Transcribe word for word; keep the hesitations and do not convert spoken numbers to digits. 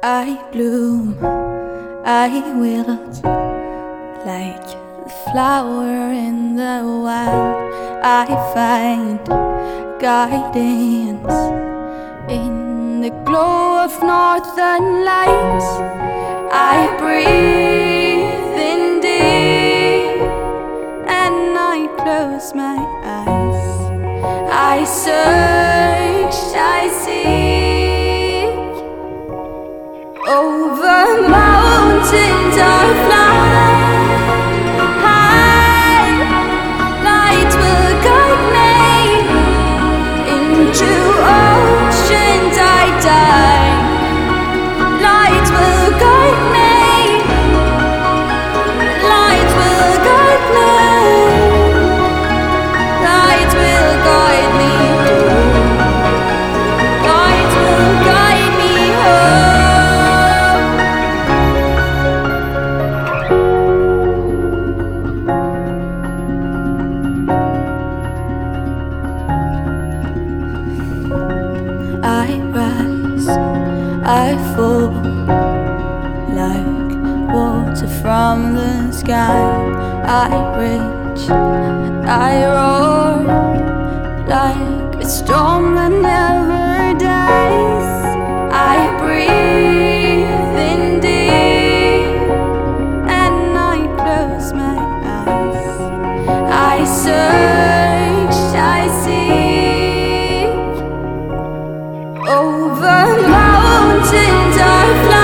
I bloom, I wilt like the flower in the wild. I find guidance in the glow of northern lights. I breathe in deep and I close my eyes. I search, I seek. Over mountains I fly high. Light will guide me into oceans I dive. Light will guide me. Light will guide me. Light will guide me. Light will guide me home. I rise, I fall like water from the sky. I reach, I roar like a storm that never dies. I breathe in deep and I close my eyes. I search, I seek. Over mountains I fly.